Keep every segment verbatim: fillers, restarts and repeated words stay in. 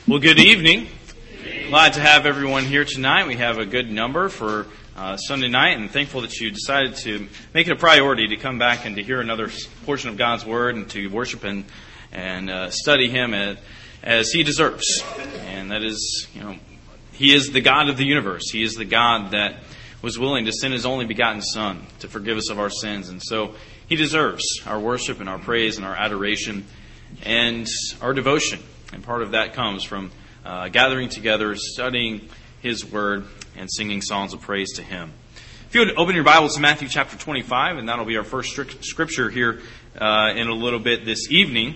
Well, good evening. Glad to have everyone here tonight. We have a good number for uh, Sunday night, and thankful that you decided to make it a priority to come back and to hear another portion of God's Word and to worship and and uh, study Him as, as He deserves. And that is, you know, He is the God of the universe. He is the God that was willing to send His only begotten Son to forgive us of our sins, and so He deserves our worship and our praise and our adoration and our devotion. And part of that comes from uh, gathering together, studying His Word, and singing songs of praise to Him. If you would open your Bibles to Matthew chapter twenty-five, and that'll be our first scripture here uh, in a little bit this evening.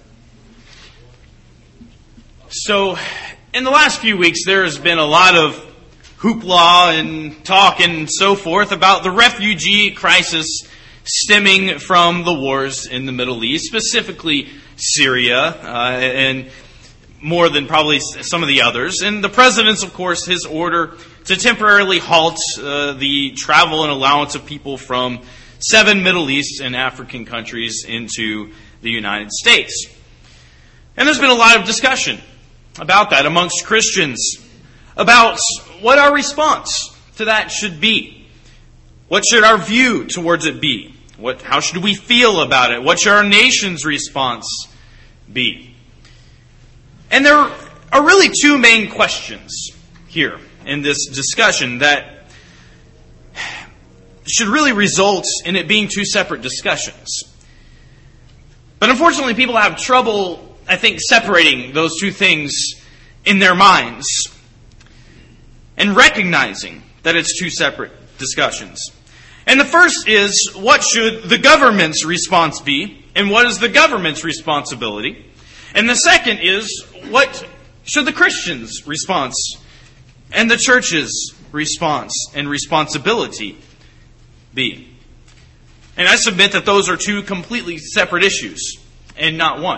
So, in the last few weeks, there has been a lot of hoopla and talk and so forth about the refugee crisis stemming from the wars in the Middle East, specifically Syria, uh, and more than probably some of the others. And the president's, of course, his order to temporarily halt uh, the travel and allowance of people from seven Middle East and African countries into the United States. And there's been a lot of discussion about that amongst Christians, about what our response to that should be. What should our view towards it be? What, how should we feel about it? What should our nation's response be? And there are really two main questions here in this discussion that should really result in it being two separate discussions. But unfortunately, people have trouble, I think, separating those two things in their minds and recognizing that it's two separate discussions. And the first is, what should the government's response be, and what is the government's responsibility? And the second is, what should the Christian's response and the church's response and responsibility be? And I submit that those are two completely separate issues and not one.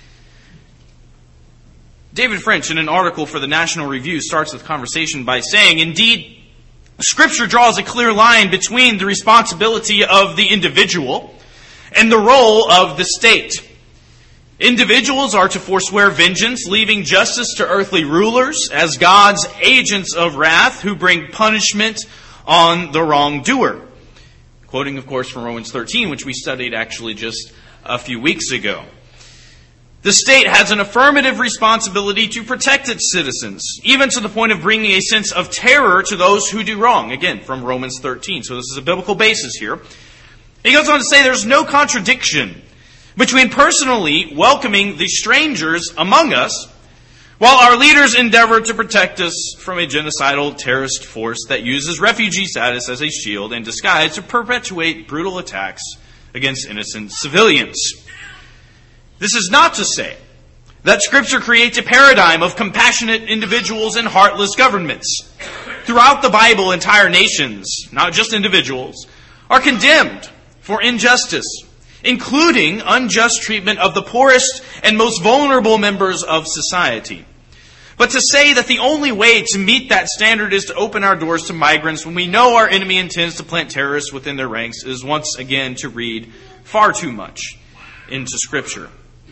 David French, in an article for the National Review, starts the conversation by saying, indeed, Scripture draws a clear line between the responsibility of the individual and the role of the state. Individuals are to forswear vengeance, leaving justice to earthly rulers as God's agents of wrath who bring punishment on the wrongdoer. Quoting, of course, from Romans thirteen, which we studied actually just a few weeks ago. The state has an affirmative responsibility to protect its citizens, even to the point of bringing a sense of terror to those who do wrong. Again, from Romans thirteen. So this is a biblical basis here. He goes on to say there's no contradiction between personally welcoming the strangers among us, while our leaders endeavor to protect us from a genocidal terrorist force that uses refugee status as a shield and disguise to perpetuate brutal attacks against innocent civilians. This is not to say that Scripture creates a paradigm of compassionate individuals and heartless governments. Throughout the Bible, entire nations, not just individuals, are condemned for injustice, including unjust treatment of the poorest and most vulnerable members of society. But to say that the only way to meet that standard is to open our doors to migrants when we know our enemy intends to plant terrorists within their ranks is once again to read far too much into Scripture.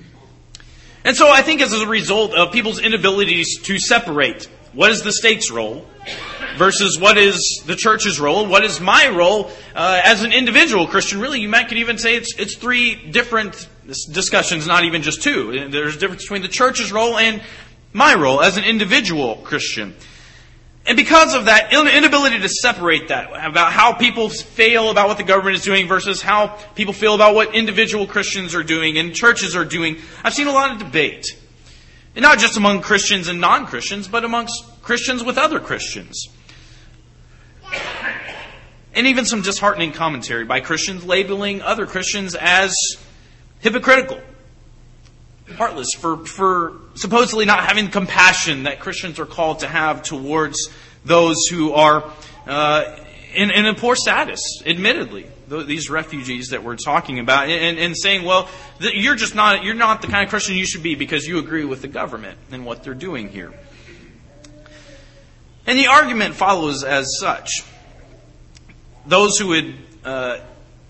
And so I think as a result of people's inabilities to separate what is the state's role versus what is the church's role, what is my role uh, as an individual Christian. Really, you might could even say it's it's three different discussions, not even just two. There's a difference between the church's role and my role as an individual Christian. And because of that inability to separate that, about how people feel about what the government is doing versus how people feel about what individual Christians are doing and churches are doing, I've seen a lot of debate. And not just among Christians and non-Christians, but amongst Christians with other Christians. And even some disheartening commentary by Christians labeling other Christians as hypocritical, heartless, for, for supposedly not having compassion that Christians are called to have towards those who are uh, in, in a poor status, admittedly. These refugees that we're talking about, and, and saying, well, you're just not, you're not the kind of Christian you should be because you agree with the government and what they're doing here. And the argument follows as such. Those who would uh,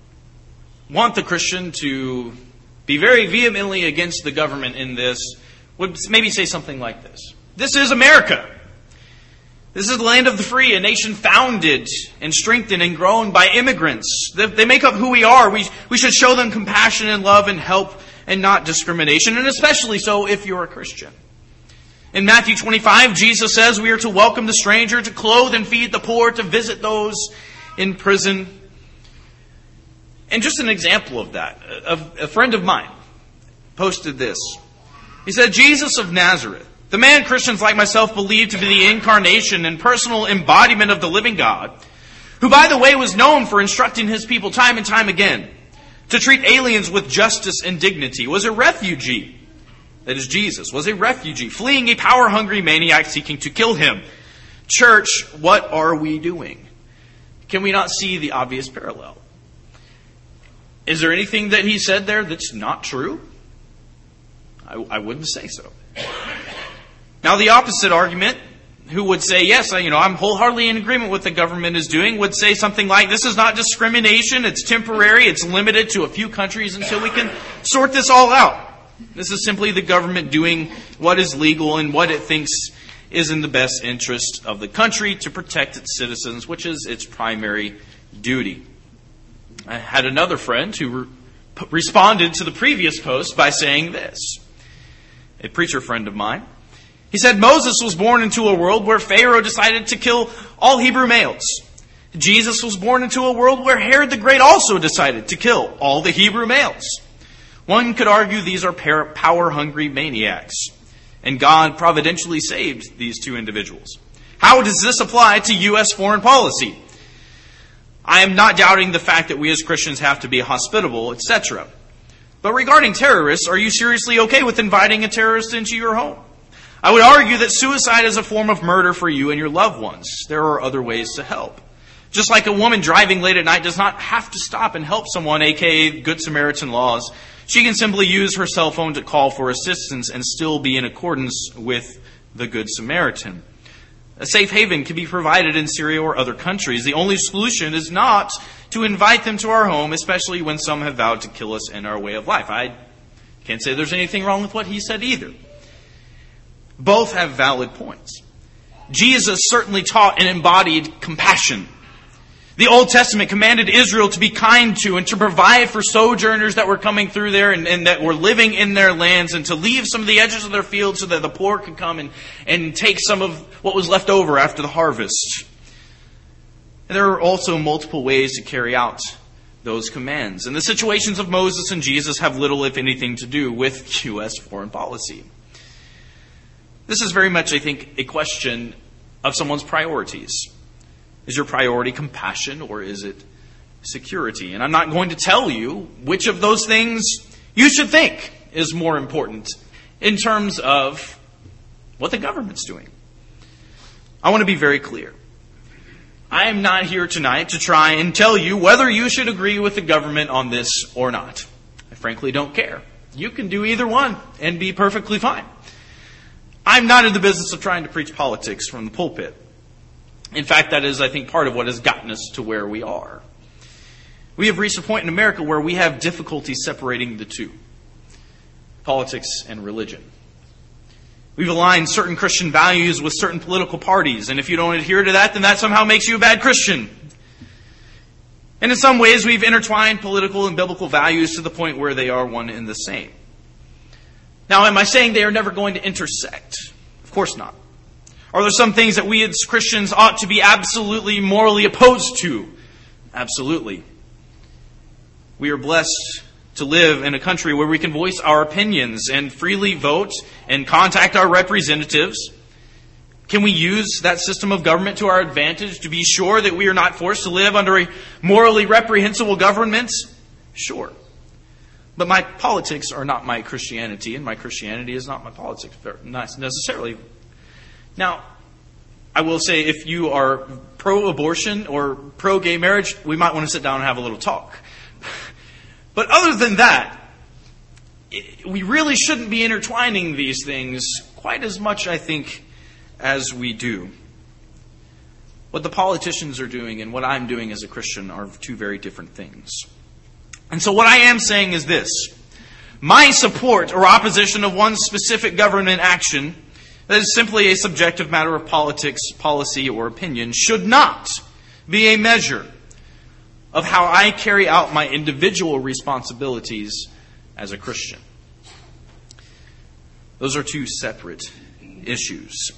want the Christian to be very vehemently against the government in this would maybe say something like this. This is America. This is the land of the free, a nation founded and strengthened and grown by immigrants. They make up who we are. We, we should show them compassion and love and help and not discrimination, and especially so if you're a Christian. In Matthew twenty-five, Jesus says we are to welcome the stranger, to clothe and feed the poor, to visit those in prison. And just an example of that, a friend of mine posted this. He said, Jesus of Nazareth, the man Christians like myself believe to be the incarnation and personal embodiment of the living God, who, by the way, was known for instructing his people time and time again to treat aliens with justice and dignity, was a refugee. That is, Jesus was a refugee, fleeing a power-hungry maniac seeking to kill him. Church, what are we doing? Can we not see the obvious parallel? Is there anything that he said there that's not true? I, I wouldn't say so. Now, the opposite argument, who would say, yes, you know, I'm wholeheartedly in agreement with what the government is doing, would say something like, this is not discrimination, it's temporary, it's limited to a few countries until we can sort this all out. This is simply the government doing what is legal and what it thinks is in the best interest of the country to protect its citizens, which is its primary duty. I had another friend who re- responded to the previous post by saying this. A preacher friend of mine. He said, Moses was born into a world where Pharaoh decided to kill all Hebrew males. Jesus was born into a world where Herod the Great also decided to kill all the Hebrew males. One could argue these are power-hungry maniacs, and God providentially saved these two individuals. How does this apply to U S foreign policy? I am not doubting the fact that we as Christians have to be hospitable, et cetera. But regarding terrorists, are you seriously okay with inviting a terrorist into your home? I would argue that suicide is a form of murder for you and your loved ones. There are other ways to help. Just like a woman driving late at night does not have to stop and help someone, aka Good Samaritan laws, she can simply use her cell phone to call for assistance and still be in accordance with the Good Samaritan. A safe haven can be provided in Syria or other countries. The only solution is not to invite them to our home, especially when some have vowed to kill us in our way of life. I can't say there's anything wrong with what he said either. Both have valid points. Jesus certainly taught and embodied compassion. The Old Testament commanded Israel to be kind to and to provide for sojourners that were coming through there and, and that were living in their lands, and to leave some of the edges of their fields so that the poor could come and, and take some of what was left over after the harvest. And there are also multiple ways to carry out those commands. And the situations of Moses and Jesus have little, if anything, to do with U S foreign policy. This is very much, I think, a question of someone's priorities. Is your priority compassion or is it security? And I'm not going to tell you which of those things you should think is more important in terms of what the government's doing. I want to be very clear. I am not here tonight to try and tell you whether you should agree with the government on this or not. I frankly don't care. You can do either one and be perfectly fine. I'm not in the business of trying to preach politics from the pulpit. In fact, that is, I think, part of what has gotten us to where we are. We have reached a point in America where we have difficulty separating the two, politics and religion. We've aligned certain Christian values with certain political parties, and if you don't adhere to that, then that somehow makes you a bad Christian. And in some ways, we've intertwined political and biblical values to the point where they are one and the same. Now, am I saying they are never going to intersect? Of course not. Are there some things that we as Christians ought to be absolutely morally opposed to? Absolutely. We are blessed to live in a country where we can voice our opinions and freely vote and contact our representatives. Can we use that system of government to our advantage to be sure that we are not forced to live under a morally reprehensible government? Sure. But my politics are not my Christianity, and my Christianity is not my politics necessarily. Now, I will say if you are pro-abortion or pro-gay marriage, we might want to sit down and have a little talk. But other than that, we really shouldn't be intertwining these things quite as much, I think, as we do. What the politicians are doing and what I'm doing as a Christian are two very different things. And so what I am saying is this. My support or opposition of one specific government action that is simply a subjective matter of politics, policy, or opinion should not be a measure of how I carry out my individual responsibilities as a Christian. Those are two separate issues.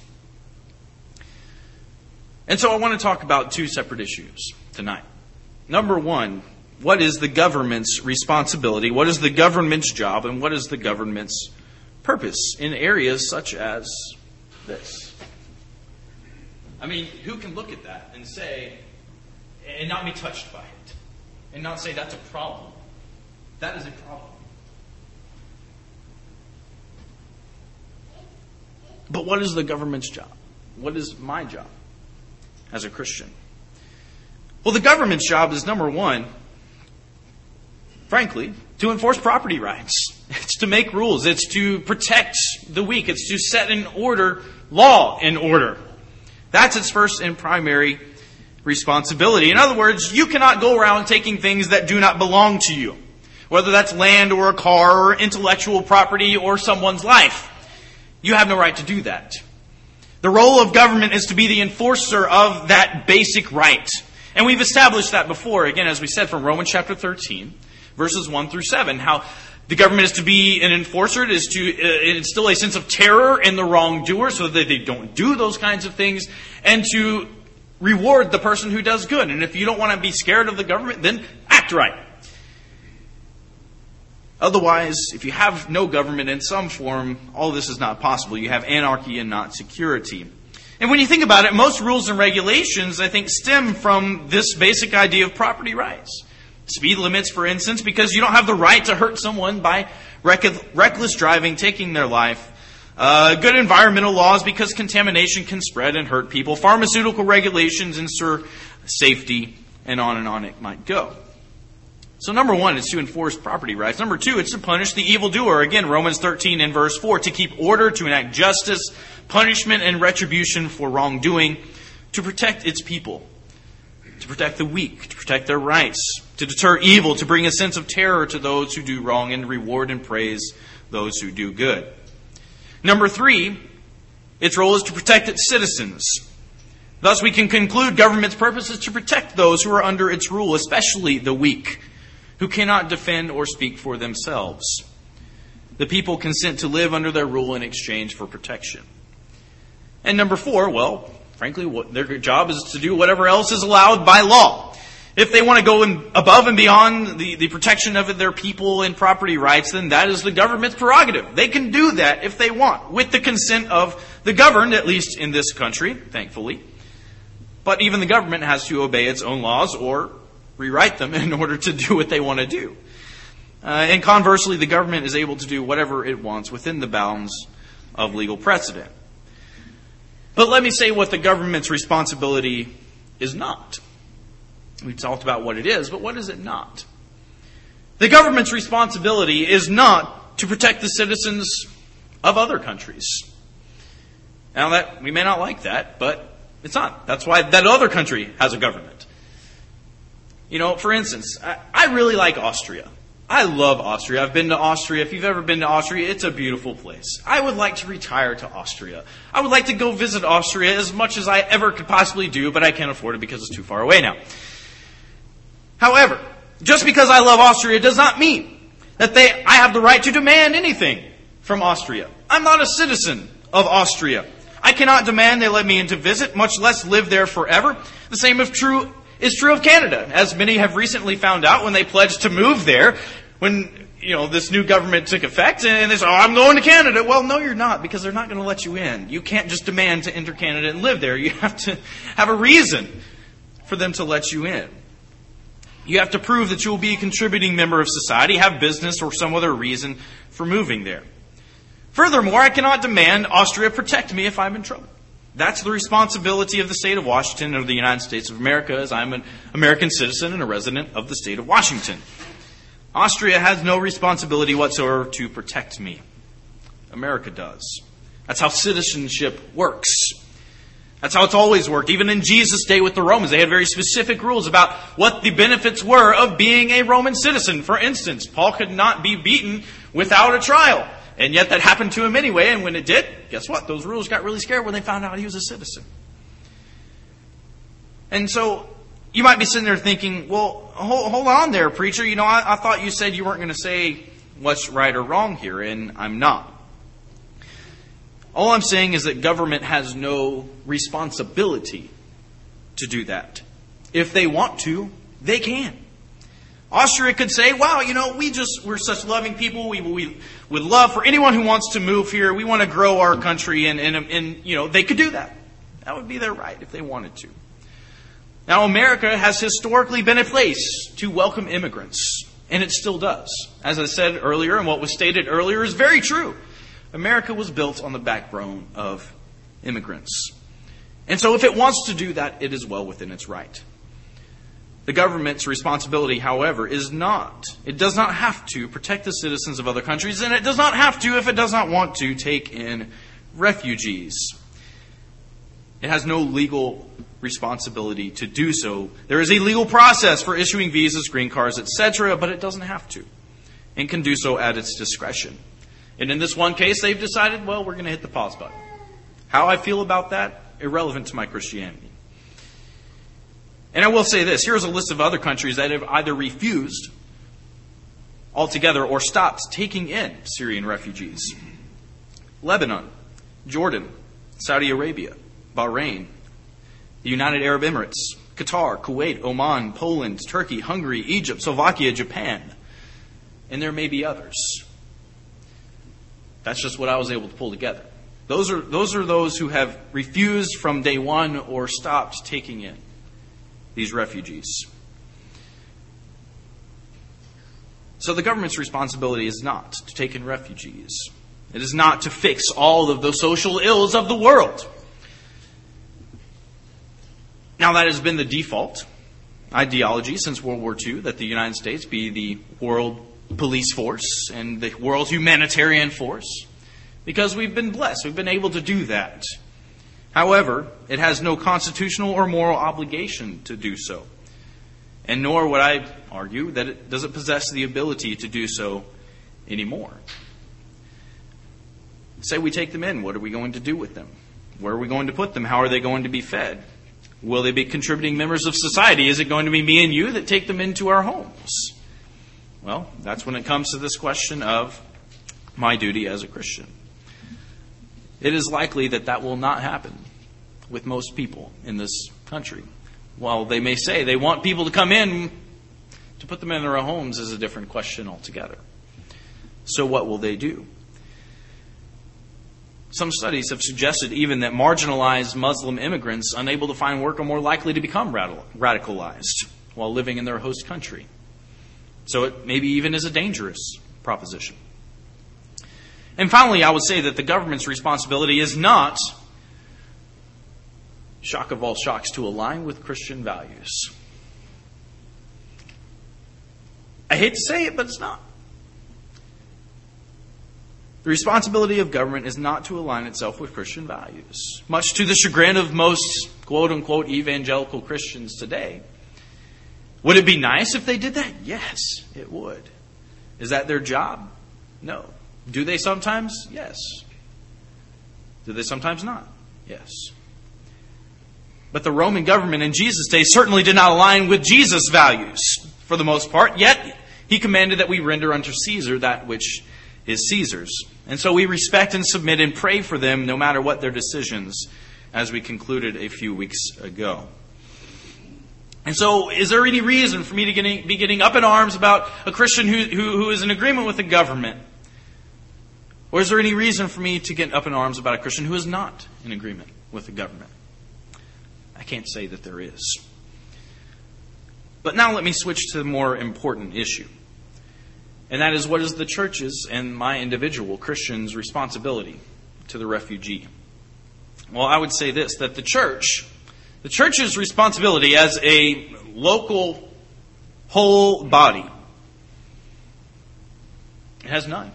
And so I want to talk about two separate issues tonight. Number one, what is the government's responsibility? What is the government's job? And what is the government's purpose in areas such as this? I mean, who can look at that and say, and not be touched by it, and not say that's a problem? That is a problem. But what is the government's job? What is my job as a Christian? Well, the government's job is, number one, frankly, to enforce property rights. It's to make rules. It's to protect the weak. It's to set in order law in order. That's its first and primary responsibility. In other words, you cannot go around taking things that do not belong to you, whether that's land or a car or intellectual property or someone's life. You have no right to do that. The role of government is to be the enforcer of that basic right. And we've established that before, again, as we said, from Romans chapter thirteen, verses one through seven, how the government is to be an enforcer. It is to uh, instill a sense of terror in the wrongdoer so that they don't do those kinds of things, and to reward the person who does good. And if you don't want to be scared of the government, then act right. Otherwise, if you have no government in some form, all this is not possible. You have anarchy and not security. And when you think about it, most rules and regulations, I think, stem from this basic idea of property rights. Speed limits, for instance, because you don't have the right to hurt someone by reck- reckless driving, taking their life. Uh, good environmental laws, because contamination can spread and hurt people. Pharmaceutical regulations ensure safety, and on and on it might go. So number one is to enforce property rights. Number two, it's to punish the evildoer. Again, Romans thirteen and verse four, to keep order, to enact justice, punishment, and retribution for wrongdoing, to protect its people, to protect the weak, to protect their rights, to deter evil, to bring a sense of terror to those who do wrong, and reward and praise those who do good. Number three, its role is to protect its citizens. Thus, we can conclude government's purpose is to protect those who are under its rule, especially the weak, who cannot defend or speak for themselves. The people consent to live under their rule in exchange for protection. And number four, well, frankly, what their job is to do whatever else is allowed by law. If they want to go in, above and beyond the, the protection of their people and property rights, then that is the government's prerogative. They can do that if they want, with the consent of the governed, at least in this country, thankfully. But even the government has to obey its own laws or rewrite them in order to do what they want to do. Uh, and conversely, the government is able to do whatever it wants within the bounds of legal precedent. But let me say what the government's responsibility is not. We've talked about what it is, but what is it not? The government's responsibility is not to protect the citizens of other countries. Now, that we may not like that, but it's not. That's why that other country has a government. You know, for instance, I, I really like Austria. I love Austria. I've been to Austria. If you've ever been to Austria, it's a beautiful place. I would like to retire to Austria. I would like to go visit Austria as much as I ever could possibly do, but I can't afford it because it's too far away now. However, just because I love Austria does not mean that they I have the right to demand anything from Austria. I'm not a citizen of Austria. I cannot demand they let me in to visit, much less live there forever. The same is true is true of Canada, as many have recently found out when they pledged to move there, when, you know, this new government took effect, and they said, oh, I'm going to Canada. Well, no, you're not, because they're not going to let you in. You can't just demand to enter Canada and live there. You have to have a reason for them to let you in. You have to prove that you will be a contributing member of society, have business, or some other reason for moving there. Furthermore, I cannot demand Austria protect me if I'm in trouble. That's the responsibility of the state of Washington or the United States of America, as I'm an American citizen and a resident of the state of Washington. Austria has no responsibility whatsoever to protect me. America does. That's how citizenship works. That's how it's always worked. Even in Jesus' day with the Romans, they had very specific rules about what the benefits were of being a Roman citizen. For instance, Paul could not be beaten without a trial. And yet that happened to him anyway, and when it did, guess what? Those rulers got really scared when they found out he was a citizen. And so you might be sitting there thinking, well, hold, hold on there, preacher. You know, I, I thought you said you weren't going to say what's right or wrong here, and I'm not. All I'm saying is that government has no responsibility to do that. If they want to, they can. Austria could say, wow, you know, we just, we're such loving people. We, we would love for anyone who wants to move here. We want to grow our country. And, and, and, you know, they could do that. That would be their right if they wanted to. Now, America has historically been a place to welcome immigrants. And it still does. As I said earlier, and what was stated earlier is very true. America was built on the backbone of immigrants. And so if it wants to do that, it is well within its right. The government's responsibility, however, is not, it does not have to protect the citizens of other countries, and it does not have to, if it does not want to, take in refugees. It has no legal responsibility to do so. There is a legal process for issuing visas, green cards, et cetera, but it doesn't have to, and can do so at its discretion. And in this one case, they've decided, well, we're going to hit the pause button. How I feel about that, irrelevant to my Christianity. And I will say this, here's a list of other countries that have either refused altogether or stopped taking in Syrian refugees. Lebanon, Jordan, Saudi Arabia, Bahrain, the United Arab Emirates, Qatar, Kuwait, Oman, Poland, Turkey, Hungary, Egypt, Slovakia, Japan. And there may be others. That's just what I was able to pull together. Those are, those are those who have refused from day one or stopped taking in these refugees. So the government's responsibility is not to take in refugees. It is not to fix all of the social ills of the world. Now, that has been the default ideology since World War Two, that the United States be the world police force and the world humanitarian force, because we've been blessed. We've been able to do that. However, it has no constitutional or moral obligation to do so. And nor would I argue that it doesn't possess the ability to do so anymore. Say we take them in. What are we going to do with them? Where are we going to put them? How are they going to be fed? Will they be contributing members of society? Is it going to be me and you that take them into our homes? Well, that's when it comes to this question of my duty as a Christian. It is likely that that will not happen with most people in this country. While they may say they want people to come in, to put them in their homes is a different question altogether. So what will they do? Some studies have suggested even that marginalized Muslim immigrants unable to find work are more likely to become radicalized while living in their host country. So it maybe even is a dangerous proposition. And finally, I would say that the government's responsibility is not, shock of all shocks, to align with Christian values. I hate to say it, but it's not. The responsibility of government is not to align itself with Christian values, much to the chagrin of most quote-unquote evangelical Christians today. Would it be nice if they did that? Yes, it would. Is that their job? No. Do they sometimes? Yes. Do they sometimes not? Yes. But the Roman government in Jesus' day certainly did not align with Jesus' values for the most part, yet he commanded that we render unto Caesar that which is Caesar's. And so we respect and submit and pray for them no matter what their decisions, as we concluded a few weeks ago. And so is there any reason for me to getting, be getting up in arms about a Christian who, who, who is in agreement with the government? Or is there any reason for me to get up in arms about a Christian who is not in agreement with the government? I can't say that there is. But now let me switch to the more important issue. And that is, what is the church's and my individual Christian's responsibility to the refugee? Well, I would say this, that the church, the church's responsibility as a local whole body, it has none.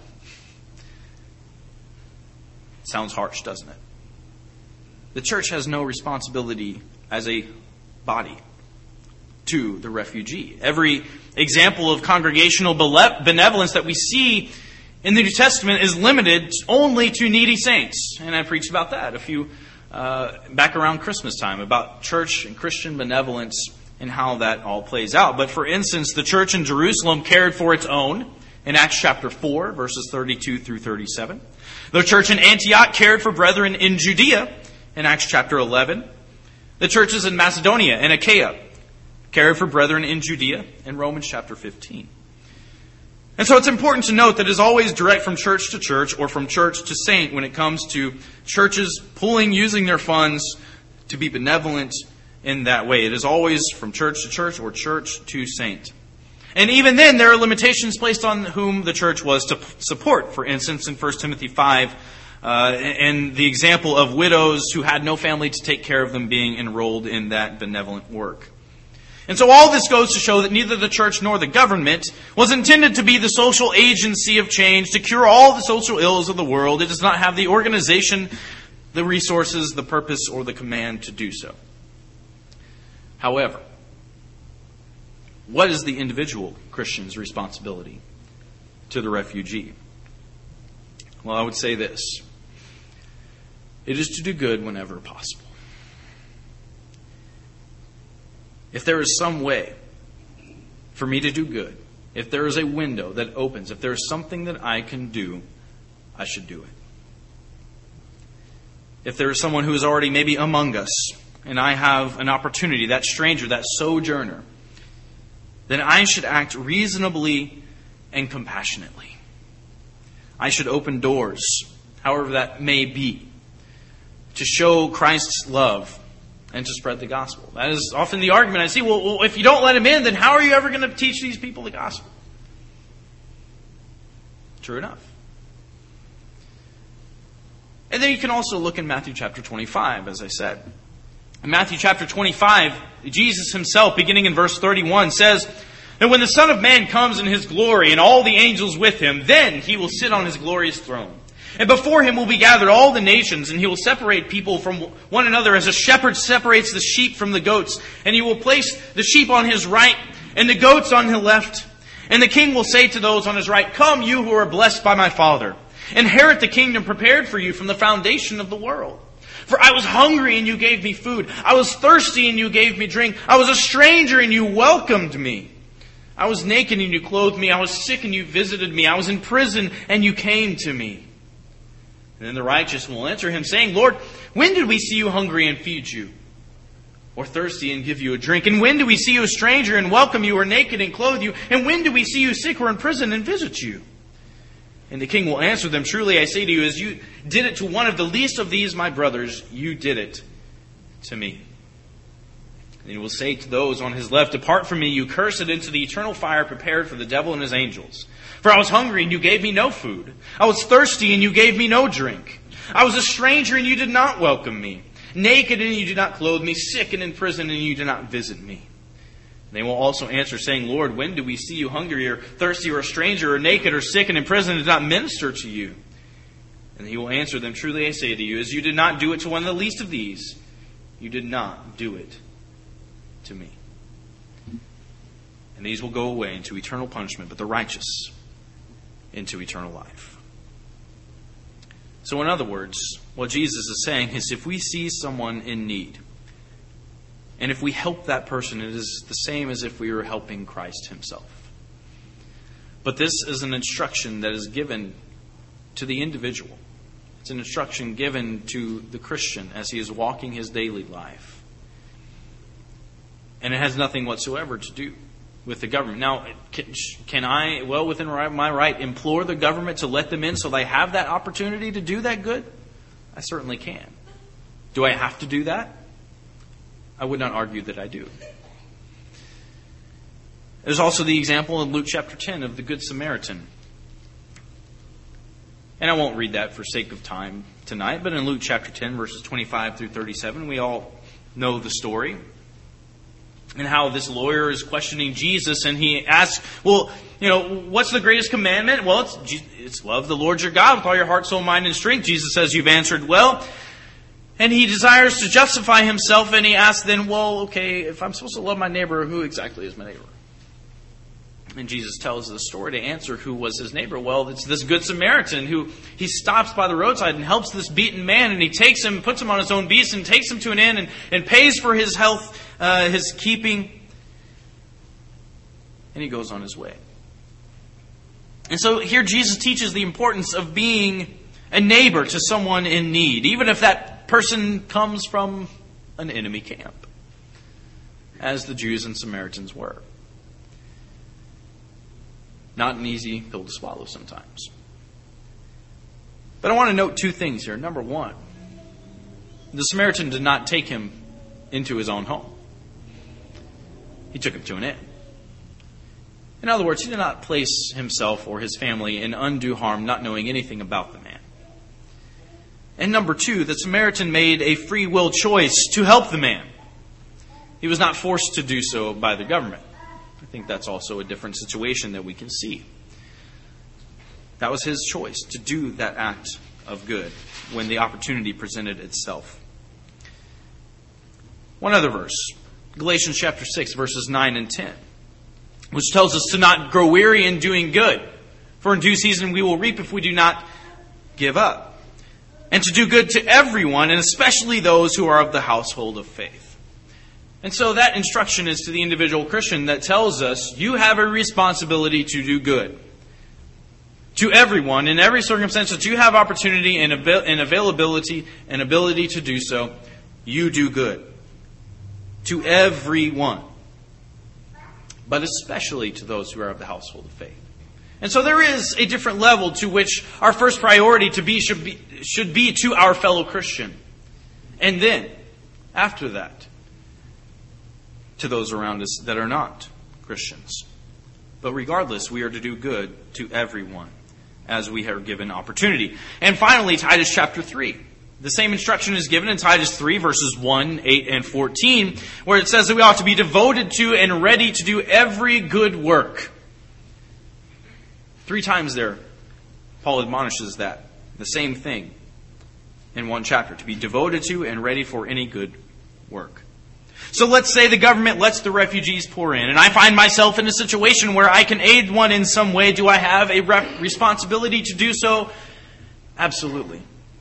Sounds harsh, doesn't it? The church has no responsibility as a body to the refugee. Every example of congregational benevolence that we see in the New Testament is limited only to needy saints. And I preached about that a few uh, back around Christmas time, about church and Christian benevolence and how that all plays out. But for instance, the church in Jerusalem cared for its own in Acts chapter four, verses thirty-two through thirty-seven. The church in Antioch cared for brethren in Judea in Acts chapter eleven. The churches in Macedonia and Achaia cared for brethren in Judea in Romans chapter fifteen. And so it's important to note that it is always direct from church to church or from church to saint when it comes to churches pooling, using their funds to be benevolent in that way. It is always from church to church or church to saint. And even then, there are limitations placed on whom the church was to support. For instance, in First Timothy five, uh, and the example of widows who had no family to take care of them being enrolled in that benevolent work. And so all this goes to show that neither the church nor the government was intended to be the social agency of change to cure all the social ills of the world. It does not have the organization, the resources, the purpose, or the command to do so. However, what is the individual Christian's responsibility to the refugee? Well, I would say this. It is to do good whenever possible. If there is some way for me to do good, if there is a window that opens, if there is something that I can do, I should do it. If there is someone who is already maybe among us, and I have an opportunity, that stranger, that sojourner, then I should act reasonably and compassionately. I should open doors, however that may be, to show Christ's love and to spread the gospel. That is often the argument I see. Well, well, if you don't let him in, then how are you ever going to teach these people the gospel? True enough. And then you can also look in Matthew chapter twenty-five, as I said. In Matthew chapter twenty-five, Jesus himself, beginning in verse thirty-one, says, "And when the Son of Man comes in his glory and all the angels with him, then he will sit on his glorious throne. And before him will be gathered all the nations, and he will separate people from one another as a shepherd separates the sheep from the goats. And he will place the sheep on his right and the goats on his left. And the king will say to those on his right, 'Come, you who are blessed by my Father, inherit the kingdom prepared for you from the foundation of the world. For I was hungry and you gave me food. I was thirsty and you gave me drink. I was a stranger and you welcomed me. I was naked and you clothed me. I was sick and you visited me. I was in prison and you came to me.' And then the righteous will answer him, saying, 'Lord, when did we see you hungry and feed you? Or thirsty and give you a drink? And when did we see you a stranger and welcome you, or naked and clothe you? And when did we see you sick or in prison and visit you?' And the king will answer them, 'Truly I say to you, as you did it to one of the least of these my brothers, you did it to me.' And he will say to those on his left, 'Depart from me, you cursed, into the eternal fire prepared for the devil and his angels. For I was hungry and you gave me no food. I was thirsty and you gave me no drink. I was a stranger and you did not welcome me. Naked and you did not clothe me. Sick and in prison and you did not visit me.' They will also answer, saying, 'Lord, when did we see you hungry or thirsty or a stranger or naked or sick and in prison and did not minister to you?' And he will answer them, 'Truly I say to you, as you did not do it to one of the least of these, you did not do it to me.' And these will go away into eternal punishment, but the righteous into eternal life." So in other words, what Jesus is saying is, if we see someone in need, and if we help that person, it is the same as if we were helping Christ himself. But this is an instruction that is given to the individual. It's an instruction given to the Christian as he is walking his daily life. And it has nothing whatsoever to do with the government. Now, can, can I, well within my right, implore the government to let them in so they have that opportunity to do that good? I certainly can. Do I have to do that? I would not argue that I do. There's also the example in Luke chapter ten of the Good Samaritan. And I won't read that for sake of time tonight, but in Luke chapter ten, verses twenty-five through thirty-seven, we all know the story. And how this lawyer is questioning Jesus, and he asks, well, you know, what's the greatest commandment? Well, it's, it's love the Lord your God with all your heart, soul, mind, and strength. Jesus says, you've answered well. And he desires to justify himself, and he asks then, well, okay, if I'm supposed to love my neighbor, who exactly is my neighbor? And Jesus tells the story to answer who was his neighbor. Well, it's this Good Samaritan who he stops by the roadside and helps this beaten man, and he takes him, puts him on his own beast, and takes him to an inn and, and pays for his health, uh, his keeping. And he goes on his way. And so here Jesus teaches the importance of being a neighbor to someone in need, even if that person comes from an enemy camp, as the Jews and Samaritans were. Not an easy pill to swallow sometimes. But I want to note two things here. Number one, the Samaritan did not take him into his own home. He took him to an inn. In other words, he did not place himself or his family in undue harm, not knowing anything about the man. And number two, the Samaritan made a free will choice to help the man. He was not forced to do so by the government. I think that's also a different situation that we can see. That was his choice to do that act of good when the opportunity presented itself. One other verse, Galatians chapter six, verses nine and ten, which tells us to not grow weary in doing good, for in due season we will reap if we do not give up. And to do good to everyone, and especially those who are of the household of faith. And so that instruction is to the individual Christian that tells us you have a responsibility to do good. To everyone, in every circumstance that you have opportunity and availability and ability to do so, you do good. To everyone. But especially to those who are of the household of faith. And so there is a different level to which our first priority to be should be, should be to our fellow Christian. And then, after that, to those around us that are not Christians. But regardless, we are to do good to everyone as we are given opportunity. And finally, Titus chapter three. The same instruction is given in Titus three, verses one, eight, and fourteen, where it says that we ought to be devoted to and ready to do every good work. Three times there, Paul admonishes that. The same thing in one chapter. To be devoted to and ready for any good work. So let's say the government lets the refugees pour in, and I find myself in a situation where I can aid one in some way. Do I have a rep- responsibility to do so? Absolutely.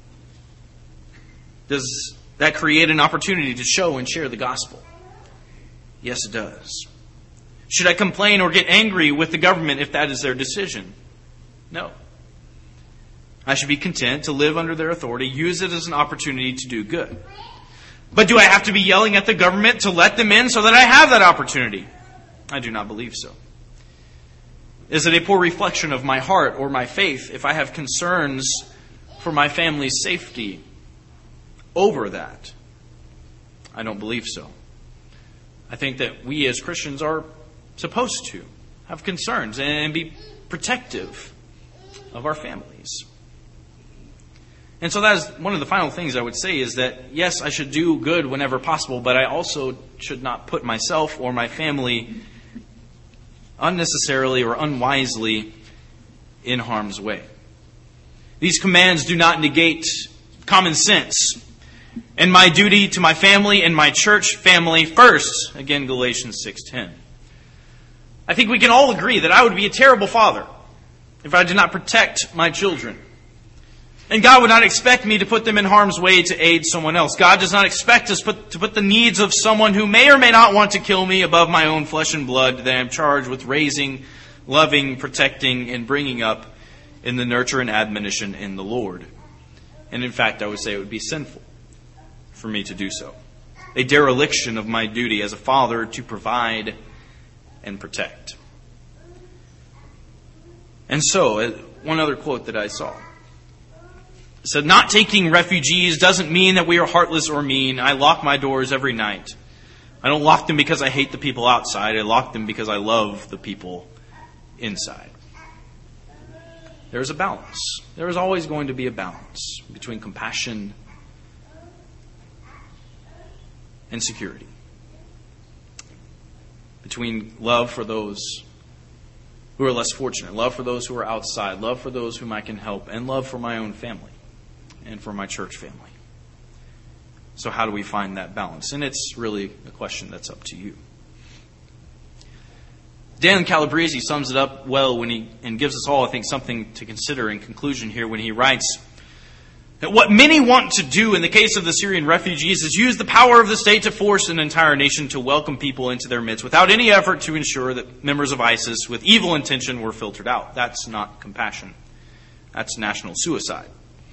Does that create an opportunity to show and share the gospel? Yes, it does. Should I complain or get angry with the government if that is their decision? No. I should be content to live under their authority, use it as an opportunity to do good. But do I have to be yelling at the government to let them in so that I have that opportunity? I do not believe so. Is it a poor reflection of my heart or my faith if I have concerns for my family's safety over that? I don't believe so. I think that we as Christians are supposed to have concerns and be protective of our families. And so that is one of the final things I would say is that, yes, I should do good whenever possible, but I also should not put myself or my family unnecessarily or unwisely in harm's way. These commands do not negate common sense and my duty to my family and my church family first. Again, Galatians six ten. I think we can all agree that I would be a terrible father if I did not protect my children. And God would not expect me to put them in harm's way to aid someone else. God does not expect us put, to put the needs of someone who may or may not want to kill me above my own flesh and blood that I am charged with raising, loving, protecting, and bringing up in the nurture and admonition in the Lord. And in fact, I would say it would be sinful for me to do so. A dereliction of my duty as a father to provide and protect. And so, one other quote that I saw. It said, not taking refugees doesn't mean that we are heartless or mean. I lock my doors every night. I don't lock them because I hate the people outside. I lock them because I love the people inside. There's a balance. There is always going to be a balance between compassion and security. Between love for those who are less fortunate, love for those who are outside, love for those whom I can help, and love for my own family and for my church family. So how do we find that balance? And it's really a question that's up to you. Dan Calabrese sums it up well when he and gives us all, I think, something to consider in conclusion here when he writes that what many want to do in the case of the Syrian refugees is use the power of the state to force an entire nation to welcome people into their midst without any effort to ensure that members of ISIS with evil intention were filtered out. That's not compassion. That's national suicide.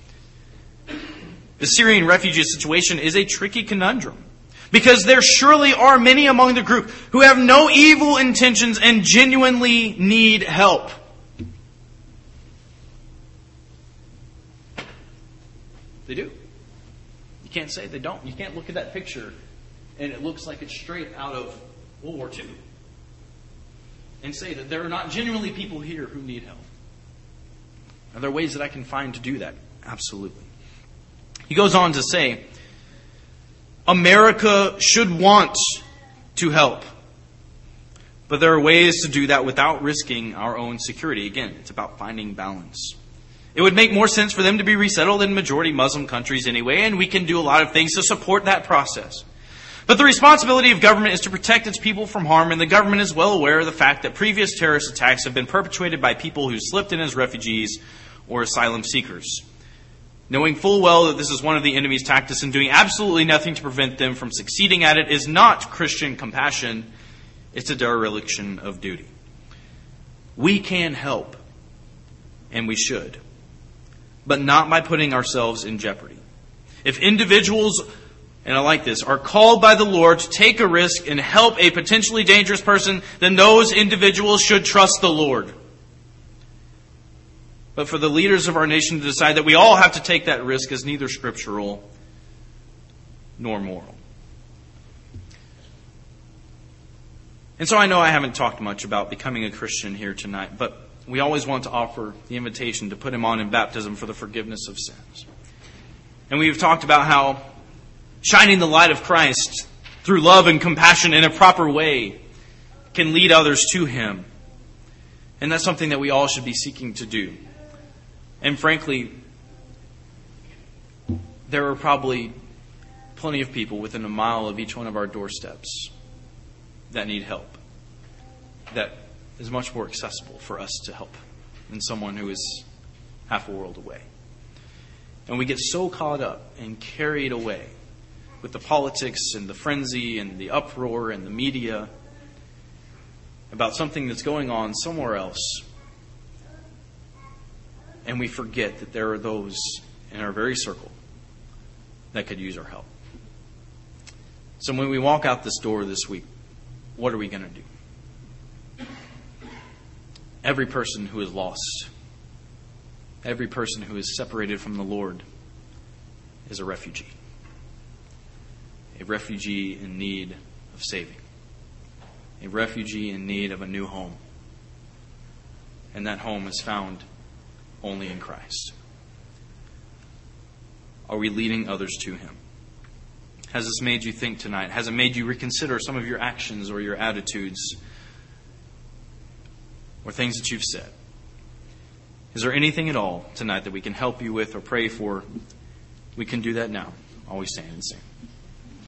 The Syrian refugee situation is a tricky conundrum, because there surely are many among the group who have no evil intentions and genuinely need help. They do. You can't say they don't. You can't look at that picture and it looks like it's straight out of World War Two and say that there are not genuinely people here who need help. Are there ways that I can find to do that? Absolutely. He goes on to say, America should want to help. But there are ways to do that without risking our own security. Again, it's about finding balance. It would make more sense for them to be resettled in majority Muslim countries anyway, and we can do a lot of things to support that process. But the responsibility of government is to protect its people from harm, and the government is well aware of the fact that previous terrorist attacks have been perpetrated by people who slipped in as refugees or asylum seekers. Knowing full well that this is one of the enemy's tactics and doing absolutely nothing to prevent them from succeeding at it is not Christian compassion. It's a dereliction of duty. We can help, and we should, but not by putting ourselves in jeopardy. If individuals, and I like this, are called by the Lord to take a risk and help a potentially dangerous person, then those individuals should trust the Lord. But for the leaders of our nation to decide that we all have to take that risk is neither scriptural nor moral. And so I know I haven't talked much about becoming a Christian here tonight, but we always want to offer the invitation to put him on in baptism for the forgiveness of sins. And we've talked about how shining the light of Christ through love and compassion in a proper way can lead others to Him. And that's something that we all should be seeking to do. And frankly, there are probably plenty of people within a mile of each one of our doorsteps that need help, that is much more accessible for us to help than someone who is half a world away. And we get so caught up and carried away with the politics and the frenzy and the uproar and the media about something that's going on somewhere else. And we forget that there are those in our very circle that could use our help. So when we walk out this door this week, what are we going to do? Every person who is lost, every person who is separated from the Lord is a refugee. A refugee in need of saving. A refugee in need of a new home. And that home is found only in Christ. Are we leading others to Him? Has this made you think tonight? Has it made you reconsider some of your actions or your attitudes or things that you've said? Is there anything at all tonight that we can help you with or pray for? We can do that now. Always stand and sing.